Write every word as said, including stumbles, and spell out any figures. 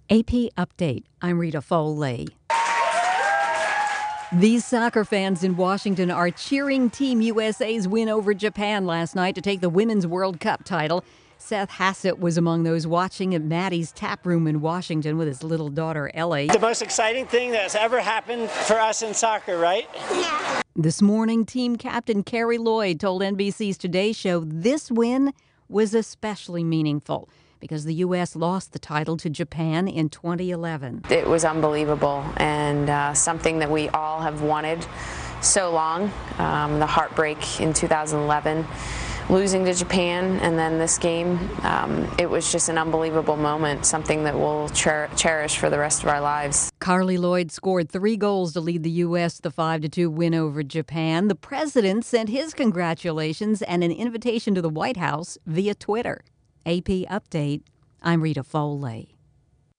A P Update. I'm Rita Foley. These soccer fans in Washington are cheering Team U S A's win over Japan last night to take the Women's World Cup title. Seth Hassett was among those watching at Maddie's Tap Room in Washington with his little daughter, Ellie. The most exciting thing that's ever happened for us in soccer, right? Yeah. This morning, team captain Carrie Lloyd told N B C's Today Show this win was especially meaningful because the U S lost the title to Japan in twenty eleven. It was unbelievable and uh, something that we all have wanted so long. Um, the heartbreak in two thousand eleven, losing to Japan, and then this game, um, it was just an unbelievable moment, something that we'll cher- cherish for the rest of our lives. Carly Lloyd scored three goals to lead the U S to the five to two win over Japan. The president sent his congratulations and an invitation to the White House via Twitter. A P Update. I'm Rita Foley.